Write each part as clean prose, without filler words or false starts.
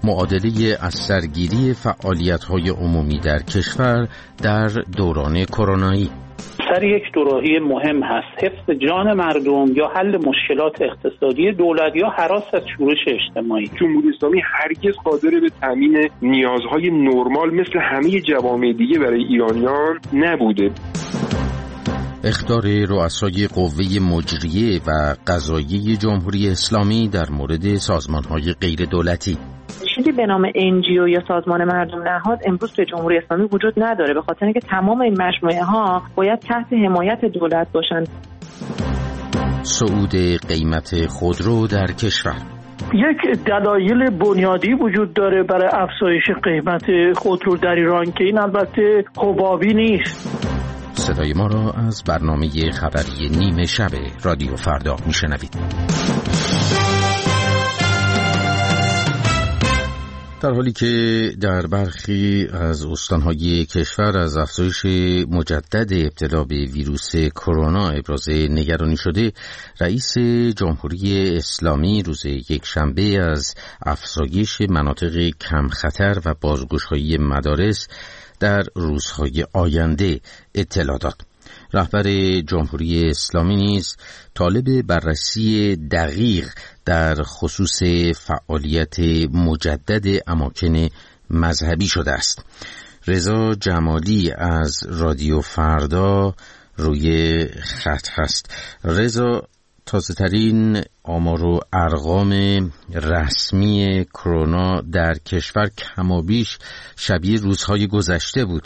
معادله از سرگیری فعالیت‌های عمومی در کشور در دوران کرونایی. سر یک دوراهی مهم هست: حفظ جان مردم یا حل مشکلات اقتصادی دولت یا هراس از شورش اجتماعی. جمهوری اسلامی هرگز قادر به تامین نیازهای نرمال مثل همه جوامع دیگه برای ایرانیان نبوده. اخطار رؤسای قوه مجریه و قضاییه جمهوری اسلامی در مورد سازمان‌های غیر دولتی. چیزی به نام NGO یا سازمان مردم نهاد امروز توی جمهوری اسلامی وجود نداره، به خاطر اینکه تمام این مجموعه ها باید تحت حمایت دولت باشن. صعود قیمت خودرو در کشور. یک دلایل بنیادی وجود داره برای افزایش قیمت خودرو در ایران که این البته حبابی نیست. صدای ما را از برنامه خبری نیمه شب رادیو فردا میشنوید. در حالی که در برخی از استانهای کشور از افزایش مجدد ابتلا به ویروس کرونا ابراز نگرانی شده، رئیس جمهوری اسلامی روز یکشنبه از افزایش مناطق کم خطر و بازگشایی مدارس در روزهای آینده اطلاع داد. رهبر جمهوری اسلامی نیز طالب بررسی دقیق در خصوص فعالیت مجدد اماکن مذهبی شده است. رضا جمالی از رادیو فردا روی خط هست. رضا، تازه ترین آمار و ارقام رسمی کرونا در کشور کمابیش شبیه روزهای گذشته بود.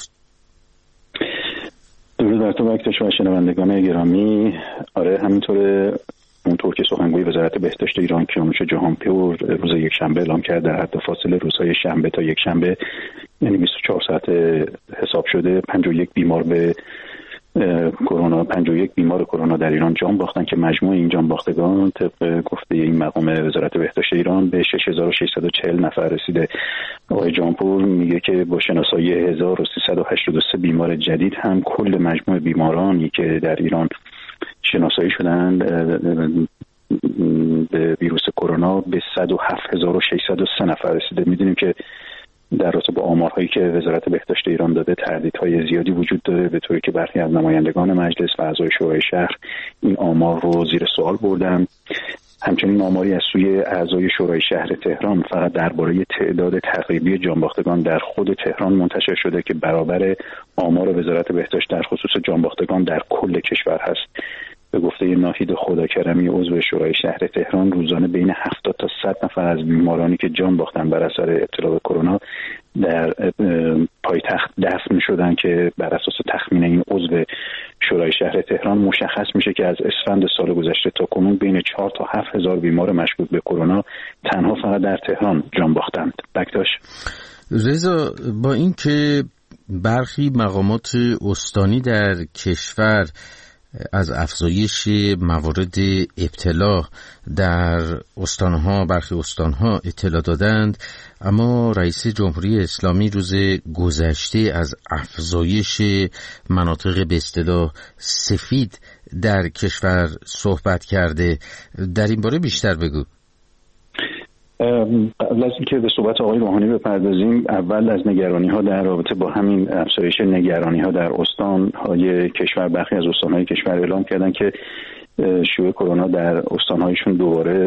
درود بر تو وقتش و شنوندگان گرامی. آره همینطوره. اونطور که سخنگوی وزارت بهداشت ایران کیانوش جهانپور روز یکشنبه اعلام کرد در حد فاصله روزهای شنبه تا یکشنبه یعنی 24 ساعت حساب شده 51 بیمار به کرونا 51 بیمار کرونا در ایران جان باختن که مجموع این جان باختگان طبق گفته این مقام وزارت بهداشت ایران به 6640 نفر رسیده. آقای جهانپور میگه که با شناسایی 1383 بیمار جدید هم کل مجموع بیمارانی که در ایران شناسایی شدند به ویروس کرونا به 107603 نفر رسیده. میدونیم که در رابطه با آمارهایی که وزارت بهداشت ایران داده تردیدهای زیادی وجود داره، به طوری که برخی از نمایندگان مجلس و اعضای شورای شهر این آمار رو زیر سوال بردن. همچنین آماری از سوی اعضای شورای شهر تهران فقط درباره تعداد تقریبی جانباختگان در خود تهران منتشر شده که برابر آمار وزارت بهداشت در خصوص جانباختگان در کل کشور هست. به گفته ناهید خداکرمی عضو شورای شهر تهران روزانه بین 70 تا 100 نفر از بیمارانی که جان باختن بر اثر ابتلا به کرونا در پایتخت دفن شدن که بر اساس تخمین این عضو شورای شهر تهران مشخص میشه که از اسفند سال گذشته تا کنون بین 4 تا 7 هزار بیمار مشکوک به کرونا تنها فقط در تهران جان باختند. بکتاش رضا، با اینکه برخی مقامات استانی در کشور از افزایش موارد ابتلا در استانها برخی استانها اطلاع دادند، اما رئیس جمهوری اسلامی روز گذشته از افزایش مناطق به اصطلاح سفید در کشور صحبت کرده. در این باره بیشتر بگو. قبل از اینکه به صحبت آقای روحانی بپردازیم، اول از نگرانی‌ها در رابطه با همین افزایش نگرانی‌ها در استان‌های کشور، برخی از استان‌های کشور اعلام کردن که شیوع کرونا در استان‌هایشون دوباره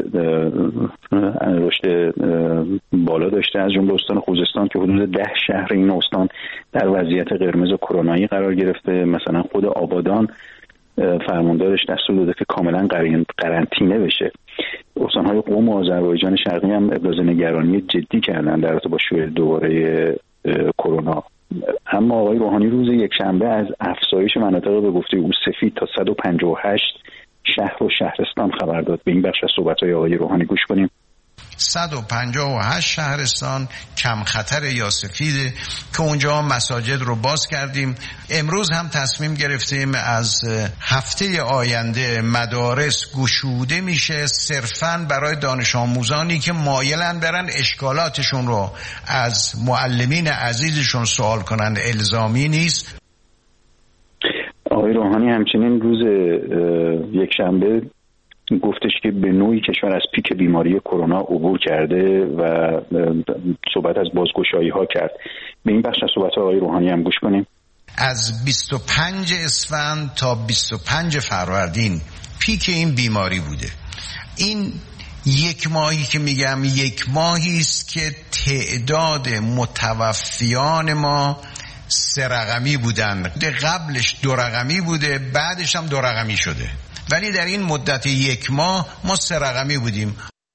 رشد بالا داشته، از جمله استان خوزستان که حدود 10 شهر این استان در وضعیت قرمز و کرونایی قرار گرفته. مثلا خود آبادان فرماندارش دستور داده که کاملا قرنطینه بشه. استان‌های قم و آذربایجان شرقی هم ابراز نگرانی جدی کردن در رابطه با شیوع دوباره کرونا. اما آقای روحانی روز یکشنبه از افزایش مناطق به گفته او سفید تا 158 شهر و شهرستان خبر داد. به این بخش از صحبت‌های آقای روحانی گوش کنیم. 158 شهرستان کم خطر یا سفیده که اونجا مساجد رو باز کردیم. امروز هم تصمیم گرفتیم از هفته آینده مدارس گشوده میشه صرفاً برای دانش آموزانی که مایلن برن اشکالاتشون رو از معلمین عزیزشون سوال کنن، الزامی نیست. آقای روحانی همچنین روز یکشنبه گفتش که به نوعی کشور از پیک بیماری کرونا عبور کرده و صحبت از بازگشایی ها کرد. به این بخش از صحبت آقای روحانی هم گوش کنیم. از 25 اسفند تا 25 فروردین پیک این بیماری بوده. این یک ماهی که میگم یک ماهی است که تعداد متوفیان ما 3 رقمی بودن. قبلش 2 رقمی بوده، بعدش هم 2 رقمی شده، ولی در این مدت یک ماه ما 3 رقمی بودیم.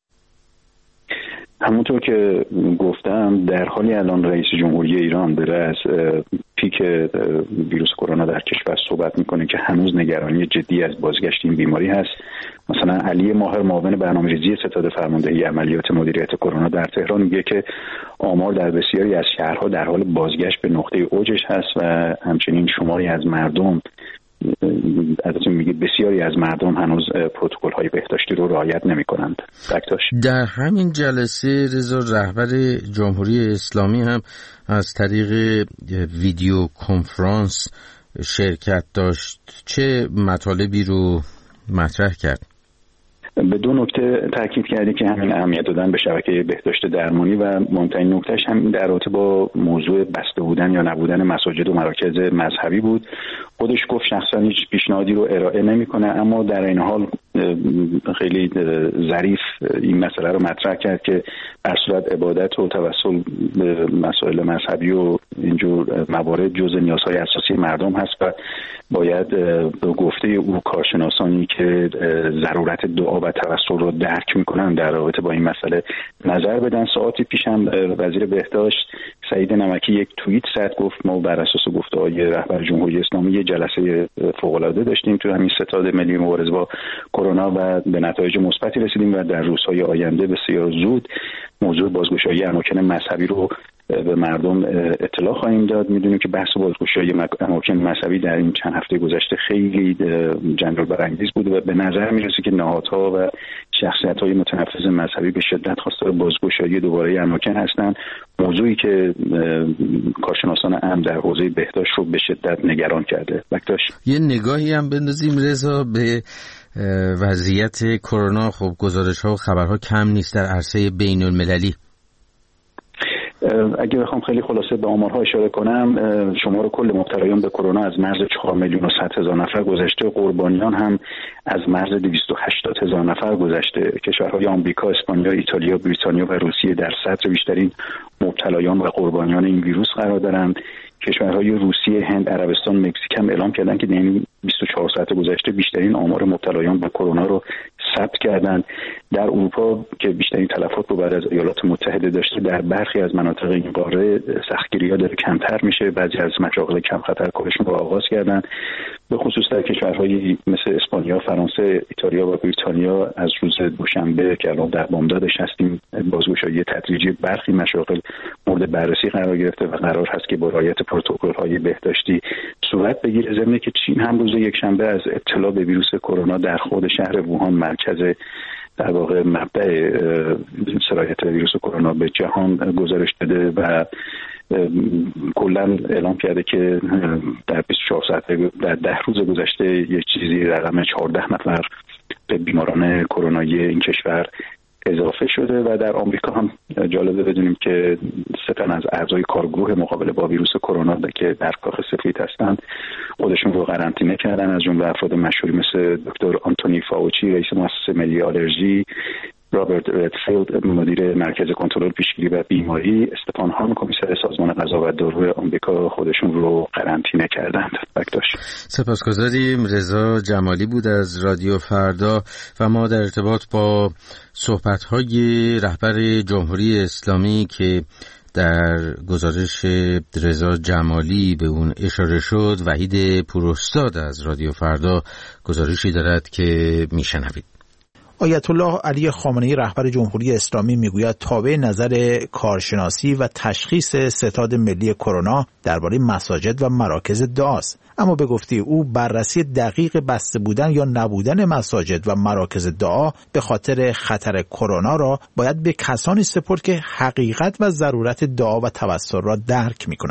همونطور که گفتم در حالی الان رئیس جمهوری ایران داره از پیک ویروس کرونا در کشور صحبت میکنه که هنوز نگرانی جدی از بازگشت این بیماری هست. مثلا علی ماهر معاون برنامه‌ریزی ستاد فرماندهی عملیات مدیریت کرونا در تهران میگه که آمار در بسیاری از شهرها در حال بازگشت به نقطه اوجش هست و همچنین شماری از مردم میگه بسیاری از مردم هنوز پروتکل‌های بهداشتی رو رعایت نمی‌کنند. در همین جلسه رضا رهبر جمهوری اسلامی هم از طریق ویدیو کنفرانس شرکت داشت. چه مطالبی رو مطرح کرد؟ به 2 نکته تاکید کردی که همین اهمیت دادن به شبکه بهداشت درمانی و مهمترین نکتهش هم در رابطه با موضوع بسته بودن یا نبودن مساجد و مراکز مذهبی بود. خودش گفت شخصا هیچ پیشنهادی رو ارائه نمی‌کنه، اما در این حال خیلی ظریف این مسئله رو مطرح کرد که در صورت عبادت و توسل به مسائل مذهبی و اینجور موارد جزء نیازهای اساسی مردم هست و باید به گفته او کارشناسانی که ضرورت دعا و توسل رو درک میکنن در رابطه با این مسئله نظر بدن. ساعتی پیش هم وزیر بهداشت سعید نمکی یک توییت زد، گفت ما بر اساس گفته‌های رهبر جمهوری اسلامی یه جلسه فوق‌العاده داشتیم تو همین ستاد ملی مبارزه با کرونا و به نتایج مثبتی رسیدیم و در روزهای آینده بسیار زود موضوع بازگشایی اماکن مذهبی رو به مردم اطلاع خواهیم داد. میدونیم که بحث بازگشایی اماکن مذهبی در این چند هفته گذشته خیلی جنجال برانگیز بوده و به نظر میرسه که نهادها و شخصیت‌های متنفذ مذهبی به شدت خواستار بازگشایی دوباره اماکن هستند، موضوعی که کارشناسان امن در حوزه بهداشت رو به شدت نگران کرده. یه نگاهی هم بندازیم رضا به وضعیت کرونا. خب گزارش‌ها و خبرها کم نیست در عرصه بین‌المللی. اگه بخوام خیلی خلاصه به آمارها اشاره کنم، شمار کل مبتلایان به کرونا از مرز 4,100,000 نفر گذشته، قربانیان هم از مرز 280,000 نفر گذشته. کشورهای آمریکا، اسپانیا، ایتالیا، بریتانیا و روسیه در صدر بیشترین مبتلایان و قربانیان این ویروس قرار دارند. کشورهای روسیه، هند، عربستان، مکزیک هم اعلام کردن که در 24 ساعت گذشته بیشترین آمار مبتلایان به کرونا رو ثبت کردند. در اروپا که بیشترین تلفات رو بعد از ایالات متحده داشته، در برخی از مناطق این قاره سختگیری‌ها داره کمتر میشه. بعضی از مشاغل کم خطر کارشون رو آغاز کردن. به خصوص در کشورهای مثل اسپانیا، فرانسه، ایتالیا و بریتانیا از روز دوشنبه که الان در بامدادش هستیم، بازگشایی تدریجی برخی مشاغل مورد بررسی قرار گرفته و قرار هست که با رعایت پروتکل‌های بهداشتی صورت بگیره. ضمن که چین هم روز یکشنبه از ابتلا به ویروس کرونا در خود شهر ووهان، مرکز در واقع مبدأ سرایت ویروس کرونا به جهان، گزارش داده و کلا اعلام کرده که در 24 ساعت در 10 روز گذشته یک چیزی رقم 14 نفر به بیماران کرونایی این کشور اضافه شده و در آمریکا هم جالبه بدونیم که 3 تن از اعضای کارگروه مقابله با ویروس کرونا که در کاخ سفید هستند خودشون رو قرنطینه کردن، از جمله افراد مشهوری مثل دکتر آنتونی فاوچی رئیس مؤسسه ملی آلرژی، رابرت ردفیلد مدیر مرکز کنترل پیشگیری و بیماری، استفان هان کمیسر سازمان غذا و دارو آمریکا خودشون رو قرنطینه کردند. سپاسگزاریم. رضا جمالی بود از رادیو فردا و ما در ارتباط با صحبت‌های رهبر جمهوری اسلامی که در گزارش رضا جمالی به اون اشاره شد، وحید پوراستاد از رادیو فردا گزارشی دارد که میشنوید. آیت الله علی خامنه‌ای رهبر جمهوری اسلامی میگوید تابع نظر کارشناسی و تشخیص ستاد ملی کرونا درباره مساجد و مراکز دعاست، اما به گفته او بررسی دقیق بسته بودن یا نبودن مساجد و مراکز دعا به خاطر خطر کرونا را باید به کسانی سپرد که حقیقت و ضرورت دعا و توسل را درک می‌کنند.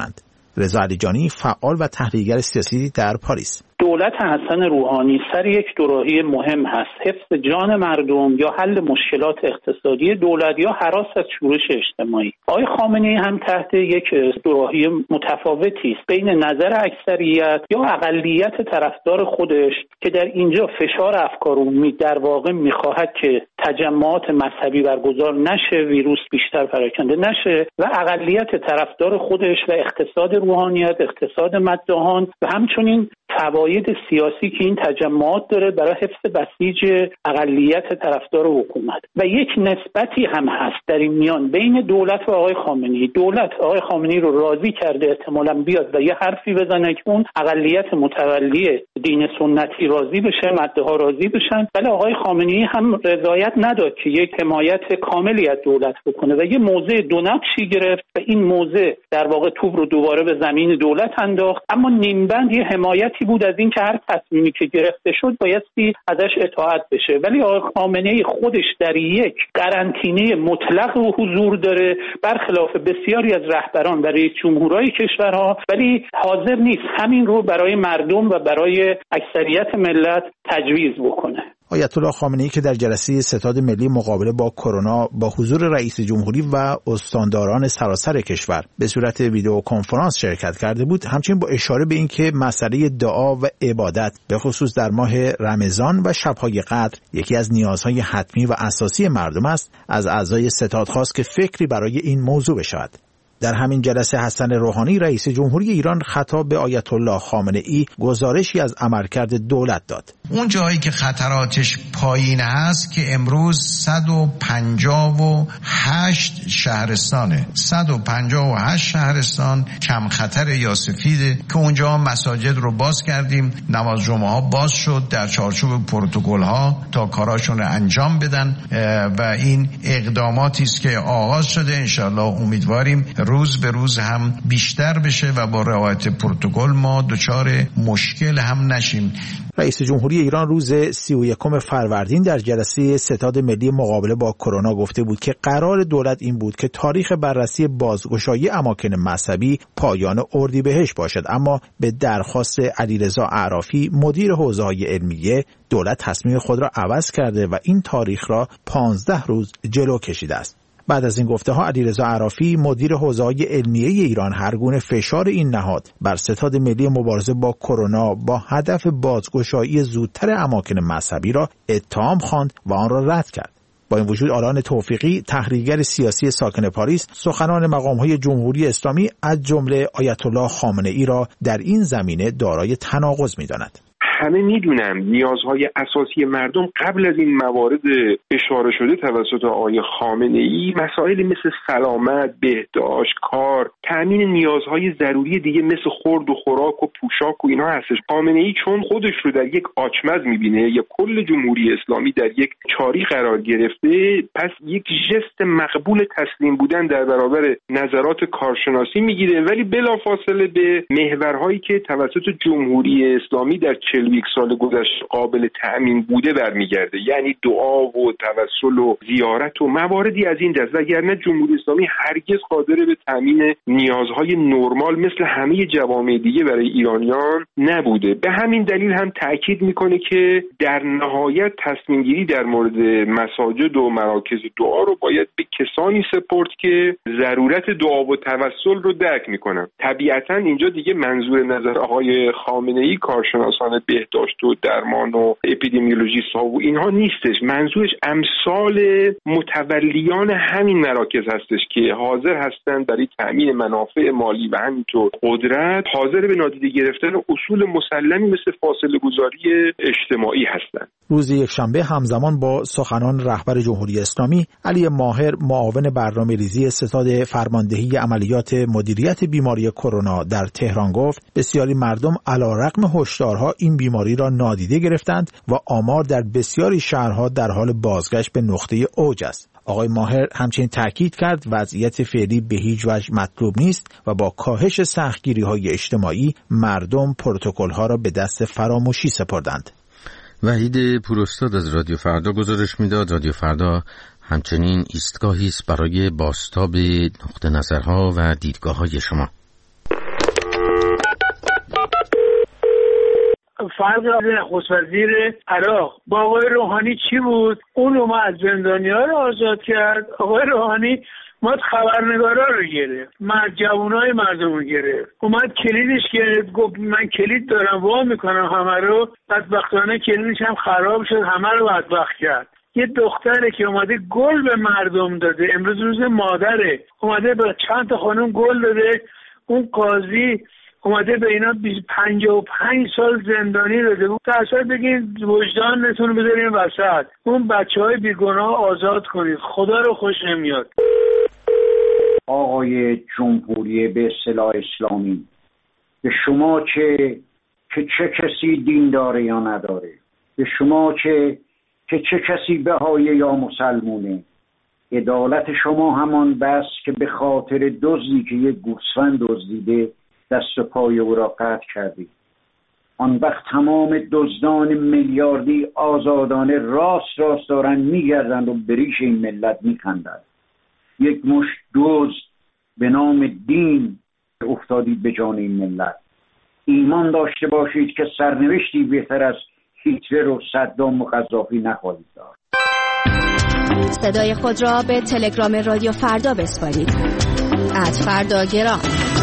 رضا علیجانی، فعال و تحلیلگر سیاسی در پاریس: دولت حسن روحانی سر یک دوراهی مهم هست: حفظ جان مردم یا حل مشکلات اقتصادی دولت یا هراس از شورش اجتماعی. آقای خامنه‌ای هم تحت یک دوراهی متفاوتی است بین نظر اکثریت یا اقلیت طرفدار خودش که در اینجا فشار افکار عمومی در واقع می‌خواهد که تجمعات مذهبی برگزار نشه، ویروس بیشتر پراکنده نشه، و اقلیت طرفدار خودش و اقتصاد روحانیت، اقتصاد مداحان و همچنین فواید سیاسی که این تجمعات داره برای حفظ بسیج اقلیت طرفدار حکومت. و یک نسبتی هم هست در این میان بین دولت و آقای خامنه‌ای. دولت آقای خامنه‌ای رو راضی کرده احتمالاً بیاد و یه حرفی بزنه که اون اقلیت متولی دین سنتی راضی بشه، مده‌ها راضی بشن، ولی آقای خامنه‌ای هم رضایت نداد که یک حمایت کاملی از دولت بکنه و یه موضع دو نقشی گرفت و این موضع در واقع توپ رو دوباره به زمین دولت انداخت. اما نیمبند یه حمایتی بود از این که هر تصمیمی که گرفته شد بایستی ازش اطاعت بشه، ولی آقای خامنه‌ای خودش در یک قرنطینه مطلق حضور داره برخلاف بسیاری از رهبران و رئیس جمهورهای کشورها، ولی حاضر نیست همین رو برای مردم و برای اکثریت ملت تجویز بکنه. آیت الله خامنه‌ای که در جلسه ستاد ملی مقابله با کرونا با حضور رئیس جمهوری و استانداران سراسر کشور به صورت ویدیو کنفرانس شرکت کرده بود، همچنین با اشاره به اینکه مسئله دعا و عبادت به خصوص در ماه رمضان و شب‌های قدر یکی از نیازهای حتمی و اساسی مردم است، از اعضای ستاد خواست که فکری برای این موضوع بشود. در همین جلسه حسن روحانی رئیس جمهوری ایران خطاب به آیت الله خامنه‌ای گزارشی از عملکرد دولت داد. اون جایی که خطراتش پایین هست که امروز 158 شهرستانه، 158 شهرستان کم خطر یا سفیده که اونجا مساجد رو باز کردیم، نماز جمعه ها باز شد در چارچوب پروتکل ها تا کاراشون رو انجام بدن و این اقداماتی است که آغاز شده. انشالله امیدواریم روز به روز هم بیشتر بشه و با رعایت پروتکل ما دچار مشکل هم نشیم. رئیس جمهوری ایران روز 31 فروردین در جلسه ستاد ملی مقابله با کرونا گفته بود که قرار دولت این بود که تاریخ بررسی بازگشایی اماکن مذهبی پایان اردیبهشت باشد، اما به درخواست علیرضا اعرافی مدیر حوزه‌های علمیه دولت تصمیم خود را عوض کرده و این تاریخ را 15 روز جلو کشیده است. بعد از این گفته‌ها علیرضا اعرافی مدیر حوزه‌های علمیه ایران هر گونه فشار این نهاد بر ستاد ملی مبارزه با کرونا با هدف بازگشایی زودتر اماکن مذهبی را اتهام خواند و آن را رد کرد. با این وجود آلان توفیقی تحلیلگر سیاسی ساکن پاریس سخنان مقام‌های جمهوری اسلامی از جمله آیت الله خامنه‌ای را در این زمینه دارای تناقض می‌داند. همه میدونم نیازهای اساسی مردم قبل از این موارد اشاره شده توسط آقای خامنه‌ای مسائلی مثل سلامت، بهداشت، کار، تأمین نیازهای ضروری دیگه مثل خورد و خوراک و پوشاک و اینها هستش. خامنه‌ای چون خودش رو در یک آچمز میبینه یا کل جمهوری اسلامی در یک چاری قرار گرفته، پس یک ژست مقبول تسلیم بودن در برابر نظرات کارشناسی میگیره، ولی بلافاصله به محورهایی که توسط جمهوری اسلامی در 41 سال گذشته قابل تأمین بوده برمیگرده، یعنی دعا و توسل و زیارت و مواردی از این دست، وگرنه جمهوری اسلامی هرگز قادر به تأمین نیازهای نرمال مثل همه جوامع دیگه برای ایرانیان نبوده. به همین دلیل هم تأکید میکنه که در نهایت تصمیم گیری در مورد مساجد و مراکز دعا رو باید به کسانی سپرد که ضرورت دعا و توسل رو درک میکنن. طبیعتا اینجا دیگه منظور نظر آقای خامنه‌ای کارشناسان بهداشت و درمان و اپیدمیولوژیست ها و اینها نیستش. منظورش امثال متولیان همین مراکز هستش که حاضر هستند برای تأمین منافع مالی و همینطور قدرت حاضر به نادیده گرفتن اصول مسلمی مثل فاصله گذاری اجتماعی هستند. روز یکشنبه همزمان با سخنان رهبر جمهوری اسلامی، علی ماهر معاون برنامه‌ریزی ستاد فرماندهی عملیات مدیریت بیماری کرونا در تهران گفت بسیاری مردم علیرغم هشدارها این بیماری را نادیده گرفتند و آمار در بسیاری شهرها در حال بازگشت به نقطه اوج است. آقای ماهر همچنین تاکید کرد وضعیت فعلی به هیچ وجه مطلوب نیست و با کاهش سختگیری‌های اجتماعی مردم پروتکل‌ها را به دست فراموشی سپردند. وحید پوراستاد از رادیو فردا گزارش میداد. رادیو فردا همچنین ایستگاهی است برای بازتاب نقطه نظرها و دیدگاه‌های شما. فرق نخست وزیر عراق با آقای روحانی چی بود؟ اون اومد زندانی‌ها رو آزاد کرد، آقای روحانی اومد خبرنگارا رو گرفت، جوانای مردم رو گرفت، اومد کلیدش گرفت، گفت من کلید دارم وا میکنم همه رو. بدبختانه کلیدش هم خراب شد، همه رو بدبخت کرد. یه دختره که اومده گل به مردم داده، امروز روز مادره، اومده به چند تا خانم گل داده، اون قاضی اومده به اینا 55 سال زندانی داده بود. اصلا بگین وجدانتون بذارین وسط، اون بچهای بیگناه آزاد کنید، خدا رو خوش نمیاد. آقای جمهوری به اصطلاح اسلامی، به شما که چه کسی دین داره یا نداره، به شما که چه کسی بهایی یا مسلمونه، عدالت شما همان بس که به خاطر دزدی که یک گوسفند دزدیده دست و پای او را قطع کردید. آن وقت تمام دزدان میلیاردی آزادانه راست دارن میگردند و بریش این ملت میخندند. یک مشت دزد به نام دین افتادید به جان این ملت. ایمان داشته باشید که سرنوشتی بهتر از هیتلر و صدام و قذافی نخواهید داشت. صدای خود را به تلگرام رادیو فردا بسپارید. @فرداگرام.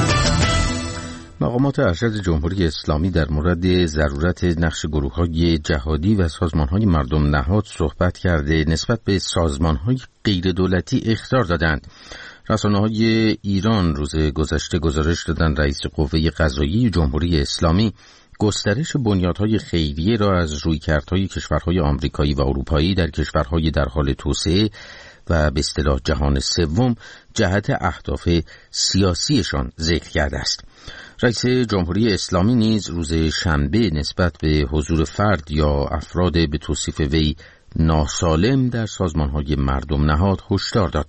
مقامات ارشد جمهوری اسلامی در مورد ضرورت نقش گروه‌های جهادی و سازمان‌های مردم نهاد صحبت کرده نسبت به سازمان‌های غیر دولتی اخطار دادند. رسانه‌های ایران روز گذشته گزارش دادند رئیس قوه قضاییه جمهوری اسلامی گسترش بنیادهای خیریه را از رویکردهای کشورهای آمریکایی و اروپایی در کشورهای در حال توسعه و به اصطلاح جهان سوم جهت اهداف سیاسیشان ذکر کرده است. رئیس جمهوری اسلامی نیز روز شنبه نسبت به حضور فرد یا افراد به توصیف وی ناسالم در سازمانهای مردم نهاد هشدار داد.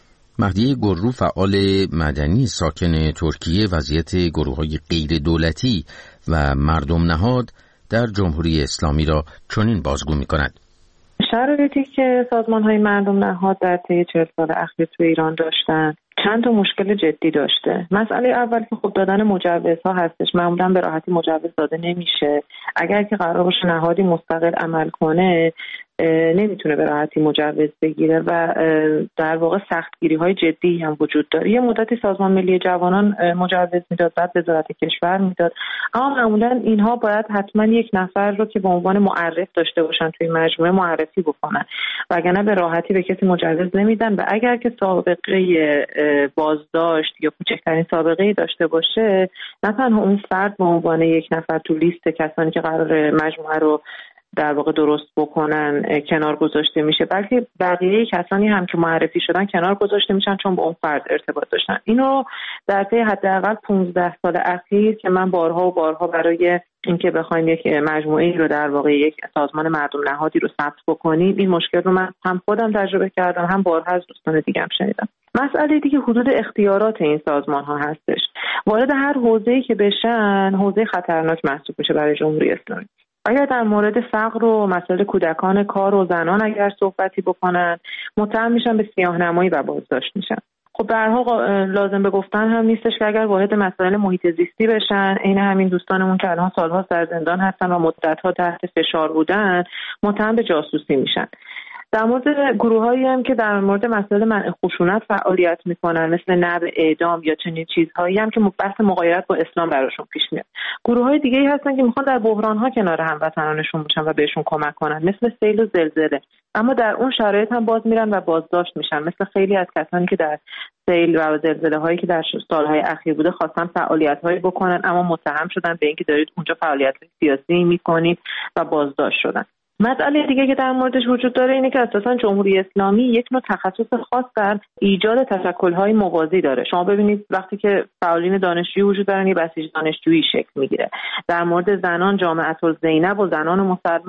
مهدی گرو فعال مدنی ساکن ترکیه وضعیت گروه‌های غیر دولتی و مردم نهاد در جمهوری اسلامی را چنین بازگو می‌کند. شرایطی که سازمان‌های مردم نهاد در طی 40 سال اخیر تو ایران داشتن چند تا مشکل جدی داشته. مسئله اول که خب دادن مجوزها هستش. معمولا به راحتی مجوز داده نمیشه. اگر که قرار باشه نهادی مستقل عمل کنه نمیتونه به راحتی مجوز بگیره و در واقع سختگیری‌های جدی هم وجود داره. یه مدتی سازمان ملی جوانان مجوز میداد، بعد وزارت کشور میداد، اما معمولا اینها باید حتما یک نفر رو که به عنوان معرف داشته باشن توی مجموعه معرفی بکنن، وگرنه به راحتی به کسی مجوز نمیدن و اگر که سابقه بازداشت یا کوچکترین سابقه‌ای داشته باشه نه تنها اون فرد به عنوان یک نفر تو لیست کسانی که قرار مجموعه رو در واقع درست بکنن کنار گذاشته میشه، بلکه بقیه کسانی هم که معرفی شدن کنار گذاشته میشن چون با اون فرد ارتباط داشتن. اینو در طی حداقل 15 سال اخیر که من بارها و بارها برای اینکه بخوایم یک مجموعه رو در واقع یک سازمان مردم نهادی رو ثبت بکنیم این مشکل رو من هم خودم تجربه کردم هم بارها از دوستان دیگه هم شنیدم. مسئله دیگه حدود اختیارات این سازمان ها هستش. وارد هر حوزه‌ای که بشن حوزه خطرناک محسوب میشه برای جمهوری اسلامی. اگر در مورد فقر و مسائل کودکان کار و زنان اگر صحبتی بکنن متهم میشن به سیاه‌نمایی و بازداشت میشن. خب به هر حال لازم به گفتن هم نیستش که اگر وارد مسائل محیط زیستی بشن، عین همین دوستانمون که الان سال‌ها در زندان هستن و مدت‌ها تحت فشار بودن متهم به جاسوسی میشن. در مورد گروهایی هم که در مورد مسائل منع خشونت فعالیت میکنن مثل نبع اعدام یا چنین چیزهایی هم که بحث مغایرت با اسلام براشون پیش میاد. گروه‌های دیگه‌ای هستن که میخوان در بحران‌ها کنار هموطنانشون باشن و بهشون کمک کنن مثل سیل و زلزله، اما در اون شرایط هم باز میرن و بازداشت میشن، مثل خیلی از کسانی که در سیل و زلزله‌هایی که در سال‌های اخیر بوده خواستن فعالیت‌هایی بکنن اما متهم شدن به اینکه دارید اونجا فعالیت‌های سیاسی میکنید و بازداشت شدن. مسئله دیگه که در موردش وجود داره اینه که اساساً جمهوری اسلامی یک نوع تخصص خاص در ایجاد تشکل‌های موازی داره. شما ببینید وقتی که فعالین دانشجویی وجود دارن یه بسیج دانشجویی شکل میگیره. در مورد زنان جامعه الزینب و زنان مسلمان و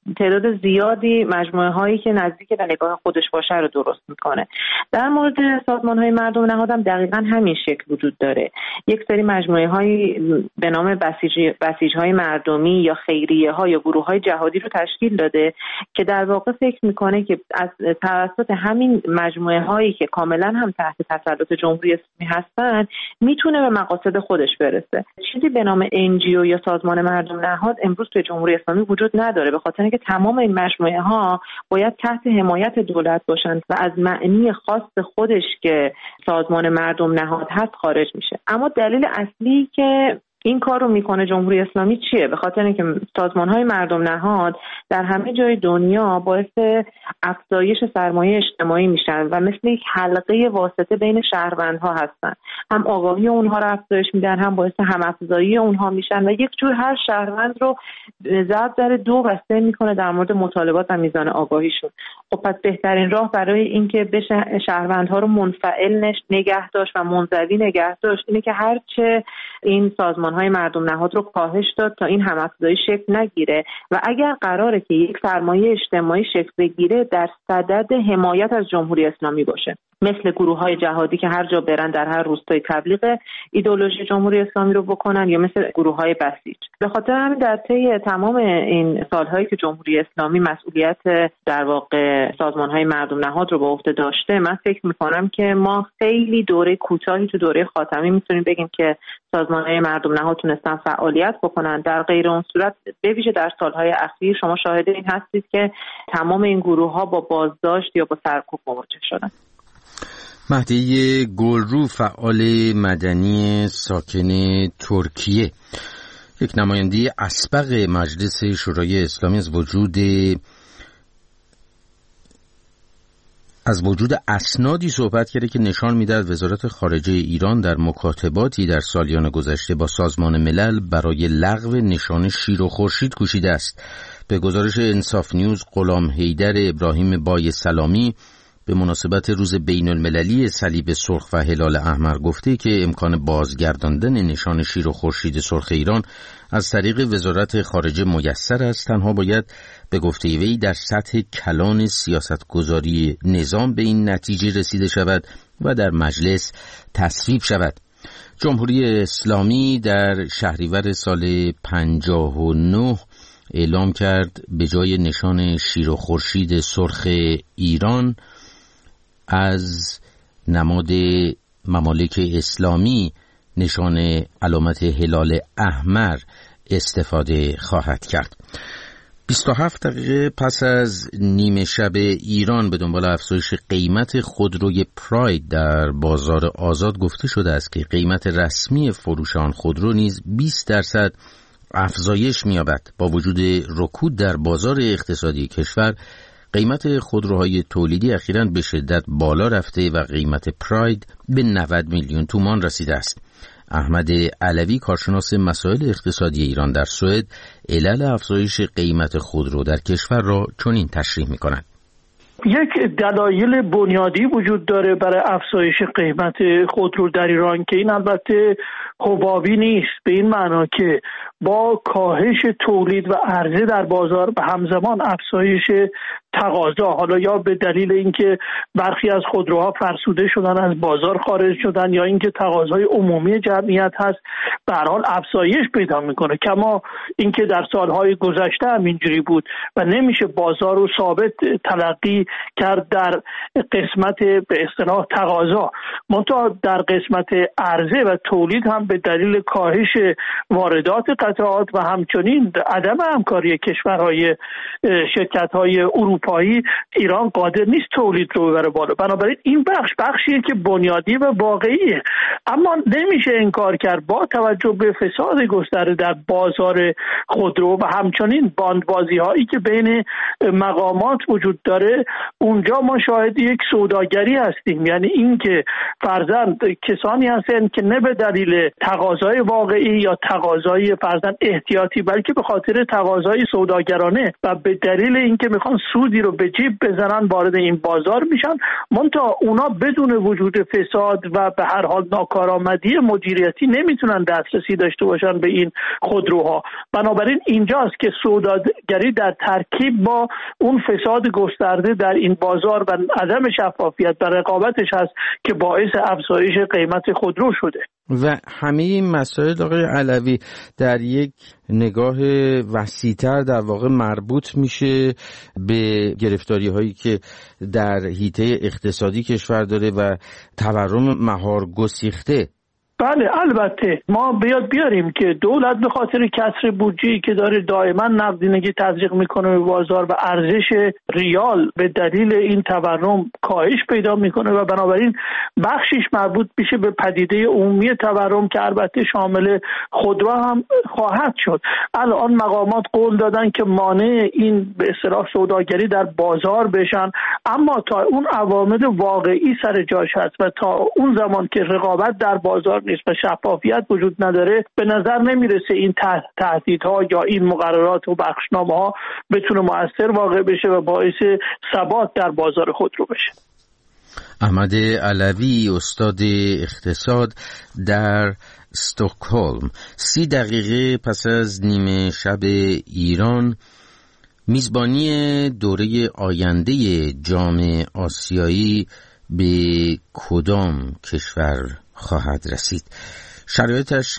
تعداد زیادی مجموعه هایی که نزدیک به نگاه خودش باشه رو درست میکنه. در مورد سازمان های مردم نهاد هم دقیقاً همین شکل وجود داره. یک سری مجموعه هایی به نام بسیج های مردمی یا خیریه ها یا گروه های جهادی رو تشکیل داده که در واقع فکر میکنه که از توسط همین مجموعه هایی که کاملا هم تحت تسلط جمهوری اسلامی هستن میتونه به مقاصد خودش برسه. چیزی به نام NGO یا سازمان مردم نهاد امروز توی جمهوری اسلامی وجود نداره، به خاطر اینکه تمام این مجموعه ها باید تحت حمایت دولت باشن و از معنی خاص خودش که سازمان مردم نهاد هست خارج میشه. اما دلیل اصلی که این کار رو میکنه جمهوری اسلامی چیه؟ به خاطر اینکه سازمان‌های مردم نهاد در همه جای دنیا باعث افزایش سرمایه اجتماعی میشن و مثل یک حلقه واسطه بین شهروندها هستن. هم آگاهی اونها رو افزایش میدن، هم باعث هم افزایی اونها میشن و یک جور هر شهروند رو ضرب در دو و سه میکنه در مورد مطالبات و میزان آگاهیشون. خب پس بهترین راه برای اینکه بشه شهروندها رو منفعل نگه داشت و منزوی نگه داشت اینه که هرچه این سازمان‌های مردم نهاد رو کاهش داد تا این هم‌افزایی شکل نگیره و اگر قراره که یک سرمایه اجتماعی شکل بگیره در صدد حمایت از جمهوری اسلامی باشه، مثل گروه‌های جهادی که هر جا برن در هر روستایی تبلیغ ایدئولوژی جمهوری اسلامی رو بکنن یا مثل گروه‌های بسیج. به خاطر همین در طی تمام این سال‌هایی که جمهوری اسلامی مسئولیت در واقع سازمان‌های مردم نهاد رو به عهده داشته، من فکر می‌کنم که ما خیلی دوره کوتاهی تو دوره خاتمی می‌تونیم بگیم که سازمان‌های مردم نهاد تونستن فعالیت بکنن. در غیر اون صورت به ویژه در سال‌های اخیر شما شاهد این هستید که تمام این گروه‌ها با بازداشت یا با سرکوب مواجه شدن. مهدی گلرو، فعال مدنی ساکن ترکیه، یک نماینده اسبق مجلس شورای اسلامی از وجود اسنادی صحبت کرده که نشان می‌دهد وزارت خارجه ایران در مکاتباتی در سالیان گذشته با سازمان ملل برای لغو نشان شیر و خورشید کوشیده است. به گزارش انصاف نیوز، غلام حیدر ابراهیم بای سلامی به مناسبت روز بین المللی صلیب سرخ و هلال احمر گفته که امکان بازگرداندن نشان شیر و خورشید سرخ ایران از طریق وزارت خارجه میسر است، تنها باید به گفته وی در سطح کلان سیاستگذاری نظام به این نتیجه رسیده شود و در مجلس تصویب شود. جمهوری اسلامی در شهریور سال 59 اعلام کرد به جای نشان شیر و خورشید سرخ ایران از نماد ممالک اسلامی نشان علامت هلال احمر استفاده خواهد کرد. 27 دقیقه پس از نیمه شب ایران به دنبال افزایش قیمت خودروی پراید در بازار آزاد گفته شده است که قیمت رسمی فروش آن خودرو نیز 20% افزایش می‌یابد. با وجود رکود در بازار اقتصادی کشور، قیمت خودروهای تولیدی اخیراً به شدت بالا رفته و قیمت پراید به 90 میلیون تومان رسیده است. احمد علوی، کارشناس مسائل اقتصادی ایران در سوئد، علل افزایش قیمت خودرو در کشور را چنین تشریح می‌کند. یک دلایل بنیادی وجود داره برای افزایش قیمت خودرو در ایران که این البته حبابی نیست، به این معنا که با کاهش تولید و عرضه در بازار به همزمان افزایش تقاضا، حالا یا به دلیل اینکه برخی از خودروها فرسوده شدن از بازار خارج شدن یا اینکه تقاضای عمومی جمعیت هست، به هر حال افزایش پیدا میکنه. کما اینکه در سالهای گذشته هم اینجوری بود و نمیشه بازار رو ثابت تلقی کرد در قسمت به اصطلاح تقاضا، منتها در قسمت عرضه و تولید هم به دلیل کاهش واردات قطعات و همچنین عدم همکاری کشورهای شرکت‌های اروپایی، ایران قادر نیست تولید رو ببره بالا. بنابراین این بخشیه که بنیادی و واقعیه، اما نمیشه انکار کرد با توجه به فساد گسترده در بازار خودرو و همچنین باندبازی هایی که بین مقامات وجود داره، اونجا ما شاهد یک سوداگری هستیم. یعنی این که فرضاً کسانی هستند که نه به دلیل تقاضای واقعی یا تقاضای فرضاً احتیاطی، بلکه به خاطر تقاضای سوداگرانه و به دلیل اینکه میخوان سودی رو به جیب بزنن وارد این بازار میشن. منتها اونا بدون وجود فساد و به هر حال ناکارآمدی مدیریتی نمیتونن دسترسی داشته باشن به این خودروها. بنابراین اینجاست که سوداگری در ترکیب با اون فساد گسترده در این بازار و عدم شفافیت و رقابتش هست که باعث افزایش قیمت خودرو شده. و همه این مسائل آقای علوی در یک نگاه وسیع‌تر در واقع مربوط میشه به گرفتاری هایی که در حیطه اقتصادی کشور داره و تورم مهار گسیخته. بله البته ما بیاریم که دولت به خاطر کسر بودجه‌ای که داره دائما نقدینگی تزریق میکنه به بازار و ارزش ریال به دلیل این تورم کاهش پیدا میکنه و بنابراین بخشش مربوط میشه به پدیده عمومی تورم که البته شامل خودرو هم خواهد شد. الان مقامات قول دادن که مانع این به اصطلاح سوداگری در بازار بشن، اما تا اون عوامل واقعی سر جاش هست و تا اون زمان که رقابت در بازار و شفافیت وجود نداره به نظر نمیرسه این تهدیدها یا این مقررات و بخشنامه‌ها بتونه مؤثر واقع بشه و باعث ثبات در بازار خودرو بشه. احمد علوی، استاد اقتصاد در استکهلم. 30 دقیقه پس از نیمه شب ایران میزبانی دوره آینده جام آسیایی به کدام کشور خواهد رسید؟ شرایط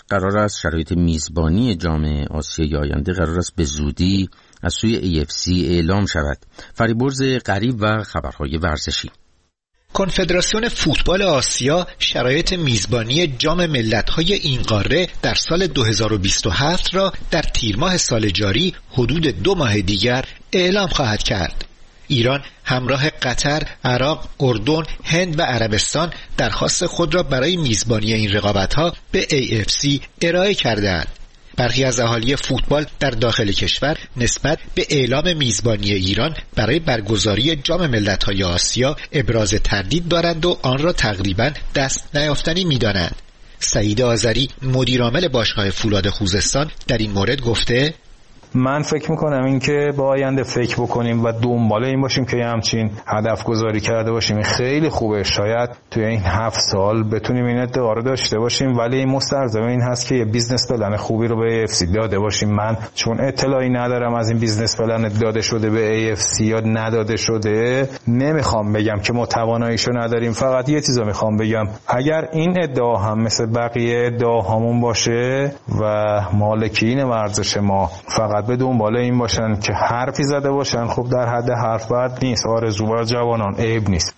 میزبانی جام آسیای آینده قرار است به زودی از سوی AFC اعلام شود. فریبرز غریب و خبرهای ورزشی. کنفدراسیون فوتبال آسیا شرایط میزبانی جام ملت‌های این قاره در سال 2027 را در تیر ماه سال جاری حدود 2 ماه دیگر اعلام خواهد کرد. ایران همراه قطر، عراق، اردن، هند و عربستان درخواست خود را برای میزبانی این رقابت‌ها به AFC ارائه کرده‌اند. برخی از اهالی فوتبال در داخل کشور نسبت به اعلام میزبانی ایران برای برگزاری جام ملت‌های آسیا ابراز تردید دارند و آن را تقریباً دست نیافتنی می‌دانند. سعید آذری، مدیرعامل باشگاه فولاد خوزستان، در این مورد گفته: من فکر میکنم این که با آینده فکر بکنیم و دنبال این باشیم که همچین هدف گذاری کرده باشیم این خیلی خوبه. شاید توی این 7 سال بتونیم این ادعا رو داشته باشیم، ولی این مستلزم این هست که یه بیزنس پلن خوبی رو به AFC داده باشیم. من چون اطلاعی ندارم از این بیزنس پلن داده شده به AFC یا نداده شده، نمیخوام بگم که ما تواناییشو نداریم. فقط یه چیزا میخوام بگم، اگر این ادعا هم مثل بقیه ادعاهامون باشه و مالکین ورزش ما فقط به دنبال این باشن که حرفی زده باشن، خب در حد حرف بد نیست. آرزو بر جوانان عیب نیست.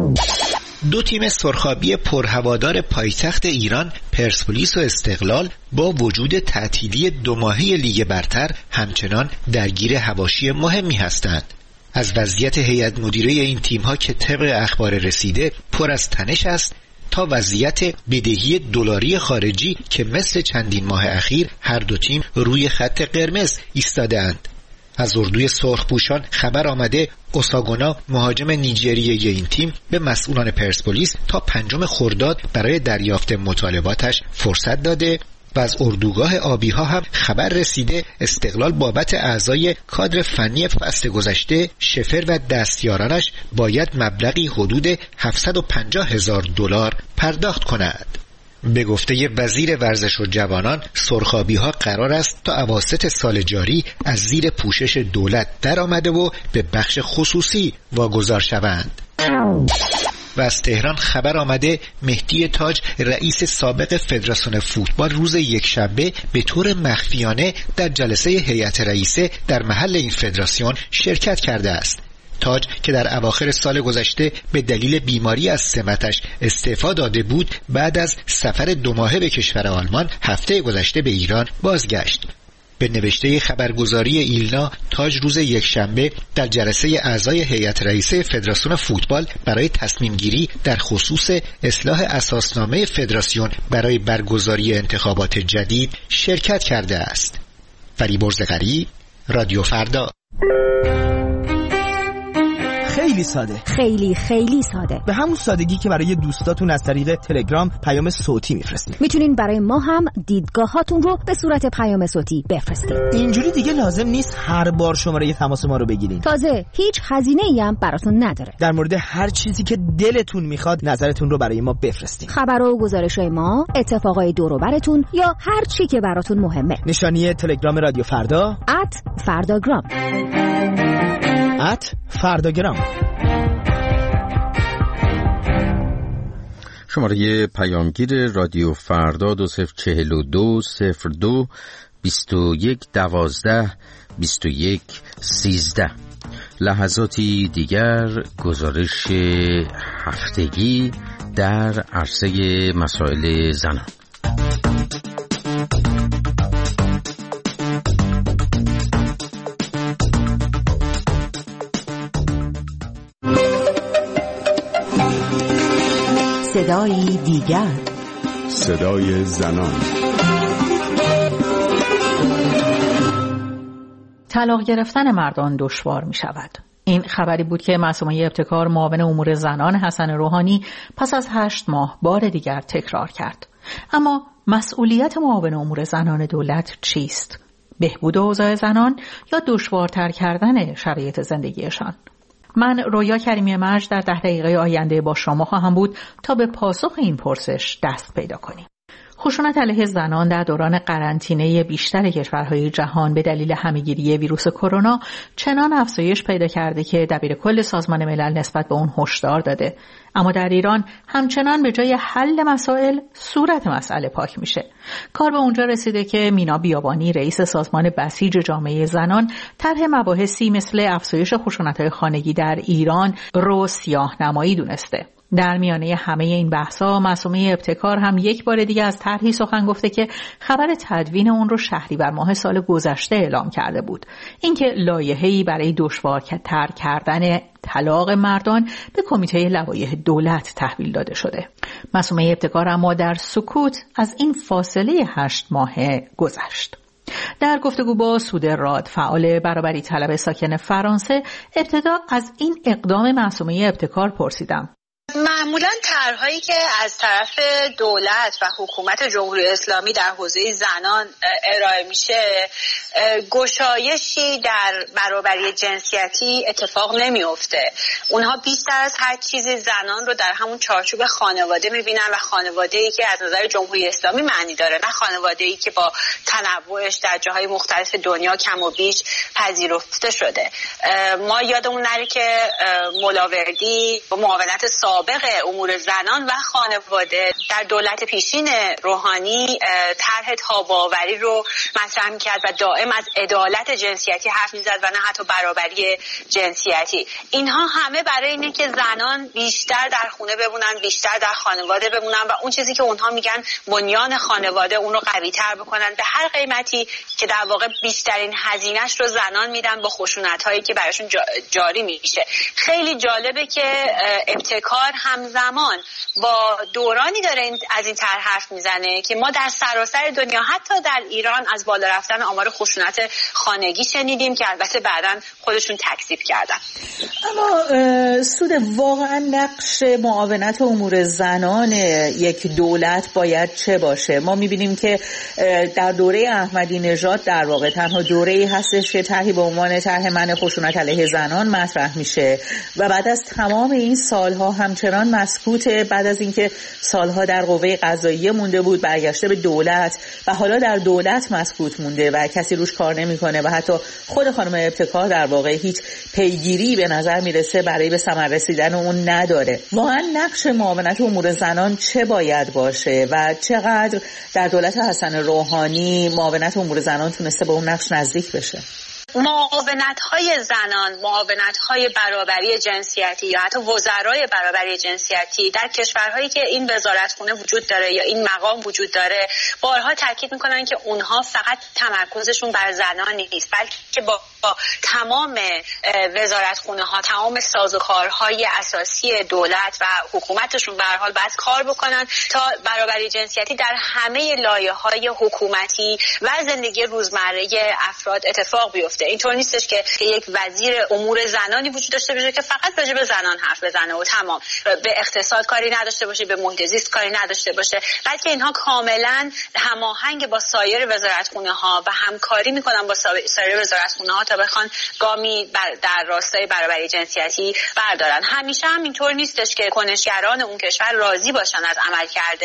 دو تیم سرخابی پرهوادار پایتخت ایران، پرسپولیس و استقلال، با وجود تعطیلی 2 ماهه لیگ برتر همچنان درگیر حواشی مهمی هستند. از وضعیت هیئت مدیره این تیم‌ها که طبق اخبار رسیده پر از تنش است تا وضعیت بدهی دلاری خارجی که مثل چندین ماه اخیر هر دو تیم روی خط قرمز ایستاده‌اند. از اردوی سرخپوشان خبر آمده اوساگونا، مهاجم نیجریه‌ای این تیم، به مسئولان پرسپولیس تا 5 خرداد برای دریافت مطالباتش فرصت داده و از اردوگاه آبی‌ها هم خبر رسیده استقلال بابت اعضای کادر فنی فصل گذشته شفر و دستیارانش باید مبلغی حدود $750,000 پرداخت کند. به گفته وزیر ورزش و جوانان، سرخابی‌ها قرار است تا اواسط سال جاری از زیر پوشش دولت در آمده و به بخش خصوصی واگذار شوند. و از تهران خبر آمده مهدی تاج، رئیس سابق فدراسیون فوتبال، روز یکشنبه به طور مخفیانه در جلسه هیئت رئیسه در محل این فدراسیون شرکت کرده است. تاج که در اواخر سال گذشته به دلیل بیماری از سمتش استعفا داده بود، بعد از سفر 2 ماهه به کشور آلمان هفته گذشته به ایران بازگشت. به نوشته خبرگزاری ایلنا، تاج روز یکشنبه در جلسه اعضای هیئت رئیسه فدراسیون فوتبال برای تصمیم گیری در خصوص اصلاح اساسنامه فدراسیون برای برگزاری انتخابات جدید شرکت کرده است. فریبرز غریب، رادیو فردا. خیلی ساده، خیلی خیلی ساده، به همون سادگی که برای دوستاتون از طریق تلگرام پیام صوتی میفرستید. میتونین برای ما هم دیدگاهاتون رو به صورت پیام صوتی بفرستید. اینجوری دیگه لازم نیست هر بار شماره تماس ما رو بگیرین. تازه هیچ هزینه‌ای هم براتون نداره. در مورد هر چیزی که دلتون میخواد نظرتون رو برای ما بفرستید. خبر و گزارش‌های ما، اتفاقای دور و براتون یا هر چی که براتون مهمه. نشانی تلگرام رادیو فردا @فرداگرام. فرداگرام. شماره پیامگیر رادیو فردا 2042 02 21 12 21 13. لحظاتی دیگر گزارش هفتگی در عرصه مسائل زنان. صدای دیگر، صدای زنان. طلاق گرفتن مردان دشوار می شود. این خبری بود که معصومه ابتکار معاون امور زنان حسن روحانی پس از 8 ماه بار دیگر تکرار کرد. اما مسئولیت معاون امور زنان دولت چیست؟ بهبود اوضاع زنان یا دشوارتر کردن شرایط زندگیشان؟ من رویا کریمی مرج در 10 دقیقه آینده با شما خواهم بود تا به پاسخ این پرسش دست پیدا کنیم. خشونت علیه زنان در دوران قرنطینه بیشتر کشورهای جهان به دلیل همه‌گیری ویروس کرونا چنان افزایش پیدا کرده که دبیرکل سازمان ملل نسبت به اون هشدار داده. اما در ایران همچنان به جای حل مسائل صورت مسئله پاک میشه. کار به اونجا رسیده که مینا بیابانی رئیس سازمان بسیج جامعه زنان طرح مباحثی مثل افزایش خشونت‌های خانگی در ایران رو سیاه‌نمایی دونسته. در میانه همه این بحثا معصومه ابتکار هم یک بار دیگه از طرحی سخن گفته که خبر تدوین اون رو شهریور ماه سال گذشته اعلام کرده بود. اینکه لایحه‌ای برای دشوارتر کردن طلاق مردان به کمیته لوایح دولت تحویل داده شده. معصومه ابتکار اما در سکوت از این فاصله 8 ماهه گذشت. در گفتگو با سوده راد، فعال برابری طلب ساکن فرانسه، ابتدا از این اقدام معصومه ابتکار پرسیدم. معمولا طرحهایی که از طرف دولت و حکومت جمهوری اسلامی در حوزه زنان ارائه میشه، گشایشی در برابری جنسیتی اتفاق نمیفته. اونها بیشتر از هر چیزی زنان رو در همون چارچوب خانواده میبینن و خانواده‌ای که از نظر جمهوری اسلامی معنی داره، نه خانواده‌ای که با تنوعش در جاهای مختلف دنیا کم و بیش پذیرفته شده. ما یادمون نره که ملاوردی با معاونت سابق امور زنان و خانواده در دولت پیشین روحانی طرح تاب‌آوری رو مطرح می‌کرد و دائم از عدالت جنسیتی حرف می‌زد و نه حتی برابری جنسیتی. اینها همه برای اینه که زنان بیشتر در خونه بمونن، بیشتر در خانواده بمونن و اون چیزی که اونها میگن بنیان خانواده اون رو قوی‌تر بکنن به هر قیمتی، که در واقع بیشترین هزینه‌اش رو زنان میدن با خشونت‌هایی که براشون جاری میشه. خیلی جالبه که ابتکار همزمان با دورانی داره از این طرح حرف میزنه که ما در سراسر دنیا حتی در ایران از بالا رفتن آمار خشونت خانگی شنیدیم که البته بعداً خودشون تکذیب کردن. اما سود واقعا نقش معاونت امور زنان یک دولت باید چه باشه؟ ما میبینیم که در دوره احمدی نژاد در واقع تنها دوره‌ای هستش که طرحی به عنوان طرح منع خشونت علیه زنان مطرح میشه و بعد از تمام این سالها همچنان مسکوته. بعد از اینکه سالها در قوه قضاییه مونده بود برگشته به دولت و حالا در دولت مسکوت مونده و کسی روش کار نمیکنه و حتی خود خانم ابتکار در واقع هیچ پیگیری به نظر میرسه برای به ثمر رسیدن اون نداره. واقعا نقش معاونت امور زنان چه باید باشه و چقدر در دولت حسن روحانی معاونت امور زنان تونسته به اون نقش نزدیک بشه؟ معاونت‌های زنان، معاونت‌های برابری جنسیتی یا حتی وزرای برابری جنسیتی در کشورهایی که این وزارتخونه وجود داره یا این مقام وجود داره بارها تاکید می‌کنن که اونها فقط تمرکزشون بر زنان نیست، بلکه با تمام وزارتخونه‌ها، تمام سازوکارهای اساسی دولت و حکومتشون به هر حال باید کار بکنن تا برابری جنسیتی در همه لایه‌های حکومتی و زندگی روزمره افراد اتفاق بیفته. باشه. اینطور نیستش که یک وزیر امور زنانی وجود داشته باشه که فقط راجع به زنان حرف بزنه و تمام، به اقتصاد کاری نداشته باشه، به محیط زیست کاری نداشته باشه، بلکه اینها کاملا هماهنگ با سایر وزارتخونه‌ها و همکاری میکنن با سایر وزارتخونه‌ها تا بخوان گامی در راستای برابری جنسیتی بردارن. همیشه هم اینطور نیستش که کنشگران اون کشور راضی باشن از عملکرد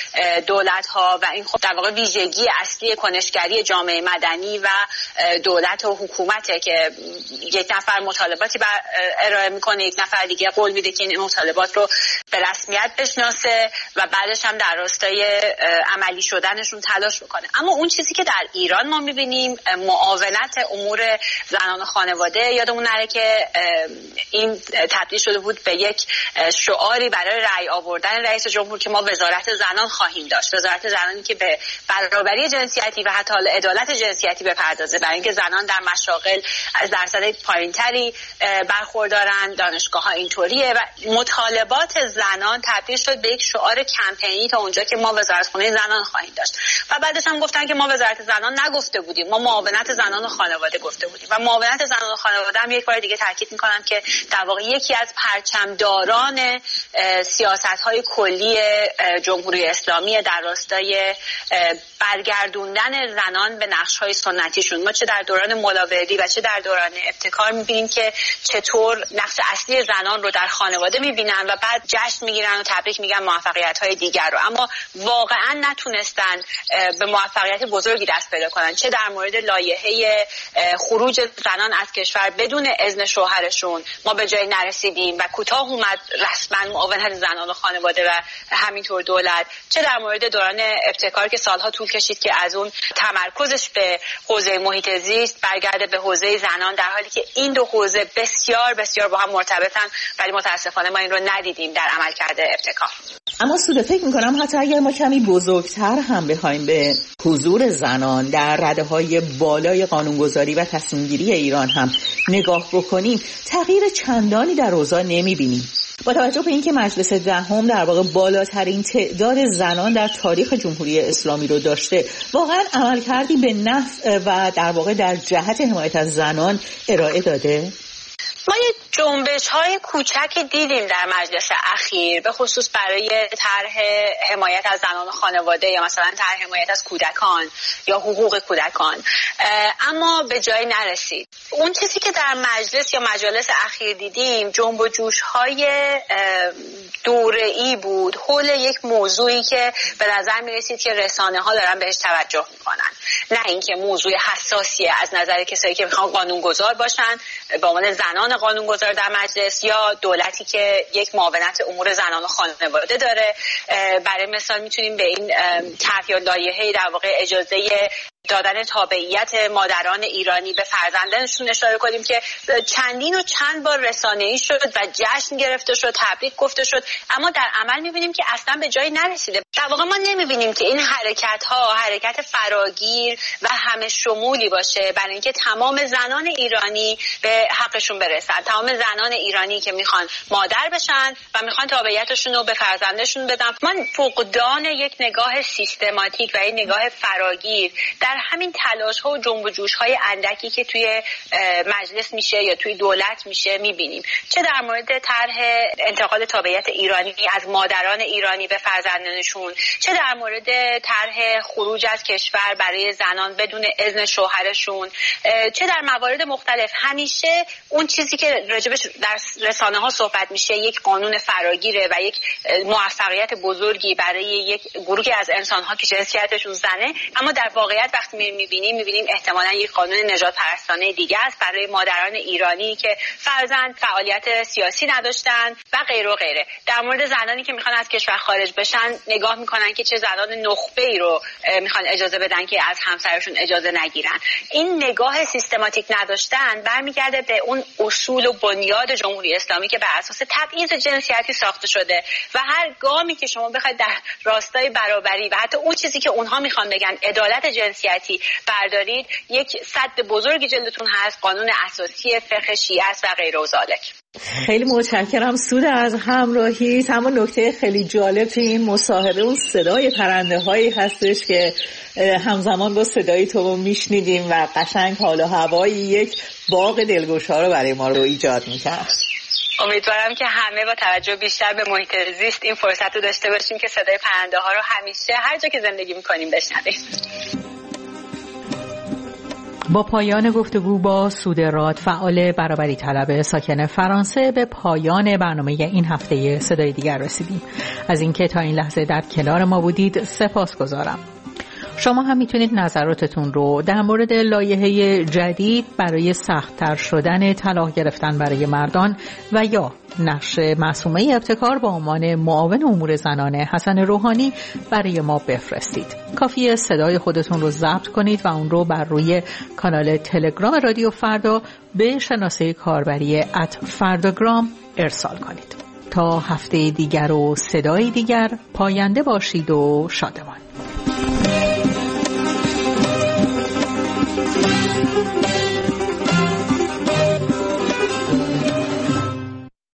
دولت‌ها و این خب در واقع ویژگی اصلی کنشگری جامعه مدنی و دولت و حکومته که یک نفر مطالباتی ارائه میکنه، یک نفر دیگه قول میده که این مطالبات رو به رسمیت بشناسه و بعدش هم در راستای عملی شدنشون تلاش میکنه. اما اون چیزی که در ایران ما میبینیم معاونت امور زنان و خانواده، یادمون نره که این تبدیل شده بود به یک شعاری برای رأی آوردن رئیس جمهور که ما وزارت زنان خواهیم داشت، وزارت زنانی که به برابری جنسیتی و حتی عدالت جنسیتی بپردازه، برای اینکه زنان در مشاغل از درصد پایینتری برخوردارن، دانشگاه‌ها اینطوریه و مطالبات زنان تبدیل شد به یک شعار کمپینی تا اونجا که ما وزارتخونه زنان خواهیم داشت. و بعدش هم گفتن که ما وزارت زنان نگفته بودیم، ما معاونت زنان و خانواده گفته بودیم و معاونت زنان و خانواده هم یک بار دیگه تاکید می‌کنم که در واقع یکی از پرچمداران سیاست‌های کلی جمهوری اسلامی در راستای برگردوندن زنان به نقش‌های سنتیشون. ما چه در دوران ملاوردی و چه در دوران ابتکار می‌بینیم که چطور نقش اصلی زنان رو در خانواده می‌بینن و بعد جشن می‌گیرن و تبریک میگن موفقیت‌های دیگر رو، اما واقعاً نتونستن به موفقیت بزرگی دست پیدا کنن، چه در مورد لایحه خروج زنان از کشور بدون اذن شوهرشون ما به جایی نرسیدیم و کوتاه اومد رسما معاونت زنان و خانواده و همینطور دولت، چه در مورد دوران ابتکار که سالها طول کشید که از اون تمرکزش به حوزه محیط زیست برگرده به حوزه زنان، در حالی که این دو حوزه بسیار بسیار با هم مرتبطن، ولی متاسفانه ما این رو ندیدیم در عملکرد ابتکار. اما سوده فکر می‌کنم حتی اگر ما کمی بزرگتر هم بخوایم به حضور زنان در رده‌های بالای قانونگذاری و تصمیم‌گیری ایران هم نگاه بکنیم، تغییر چندانی در اوضاع نمی‌بینیم. با توجه به اینکه مجلس دهم در واقع بالاترین تعداد زنان در تاریخ جمهوری اسلامی رو داشته، واقعا عملکردی به نفع و در واقع در جهت حمایت از زنان ارائه داده؟ ما یه جنبش‌های کوچکی دیدیم در مجلس اخیر، به خصوص برای طرح حمایت از زنان و خانواده یا مثلا طرح حمایت از کودکان یا حقوق کودکان، اما به جایی نرسید. اون چیزی که در مجلس یا مجالس اخیر دیدیم جنب و جوش‌های دوره‌ای بود حول یک موضوعی که به نظر می‌رسید که رسانه‌ها دارن بهش توجه می‌کنن، نه اینکه موضوع حساسیه از نظر کسایی که می‌خوان قانونگذار باشن به عنوان زنان قانونگذار در مجلس یا دولتی که یک معاونت امور زنان و خانواده داره. برای مثال میتونیم به این طرح یا لایحه در واقع اجازه دادن تابعیت مادران ایرانی به فرزندانشون اشاره کنیم که چندین و چند بار رسانه‌ای شد و جشن گرفته شد، تبریک گفته شد، اما در عمل می‌بینیم که اصلا به جایی نرسیده. در واقع ما نمی‌بینیم که این حرکت‌ها حرکت فراگیر و همه شمولی باشه برای اینکه تمام زنان ایرانی به حقشون برسن، تمام زنان ایرانی که میخوان مادر بشن و میخوان تابعیتشون رو به فرزندشون بدن. من فقدان یک نگاه سیستماتیک و یک نگاه فراگیر در همین تلاش‌ها و جنب و جوش‌های اندکی که توی مجلس میشه یا توی دولت میشه میبینیم، چه در مورد طرح انتقال تابعیت ایرانی از مادران ایرانی به فرزندانشون، چه در مورد طرح خروج از کشور برای زنان بدون اذن شوهرشون، چه در موارد مختلف. همیشه اون چیزی که راجبش در رسانه‌ها صحبت میشه یک قانون فراگیره و یک موفقیت بزرگی برای یک گروهی از انسان‌ها که جنسیتشون زنه، اما در واقعیت وقتی میبینیم احتمالاً یک قانون نژاد پرستانه دیگه است برای مادران ایرانی که فرزند فعالیت سیاسی نداشتن و غیره و غیره. در مورد زنانی که میخوان از کشور خارج بشن نگاه میکنن که چه زنان نخبه‌ای رو میخوان اجازه بدن که از همسرشون اجازه نگیرن. این نگاه سیستماتیک نداشتن برمیگرده به اون اصول و بنیاد جمهوری اسلامی که بر اساس تبعیض جنسیتی ساخته شده و هر گامی که شما بخواید در راستای برابری و حتی اون چیزی که اونها میخوان بگن عدالت جنسیتی بردارید، یک سد بزرگی جلوتون هست، قانون اساسی فقه شیعه است و غیره و ذالک. خیلی متشکرم سود از همراهی. اما نکته خیلی جالب توی این مصاحبه اون صدای پرنده هایی هستش که همزمان با صدای تو میشنیدیم و قشنگ حال و هوایی یک باغ دلگشا رو برای ما رو ایجاد میکرد. امیدوارم که همه با توجه بیشتر به محیط زیست این فرصت رو داشته باشیم که صدای پرنده ها رو همیشه هر جا که زندگی میکنیم بشنویم. با پایان گفتگو با سوده راد، فعال برابری طلب ساکن فرانسه، به پایان برنامه این هفته صدای دیگر رسیدیم. از اینکه تا این لحظه در کنار ما بودید سپاسگزارم. شما هم میتونید نظراتتون رو در مورد لایحه جدید برای سخت‌تر شدن طلاق گرفتن برای مردان و یا نقش معصومه ابتکار با عنوان معاون امور زنان حسن روحانی برای ما بفرستید. کافیه صدای خودتون رو ضبط کنید و اون رو بر روی کانال تلگرام رادیو فردا به شناسه کاربری @فرداگرام ارسال کنید. تا هفته دیگر و صدای دیگر، پاینده باشید و شادمان.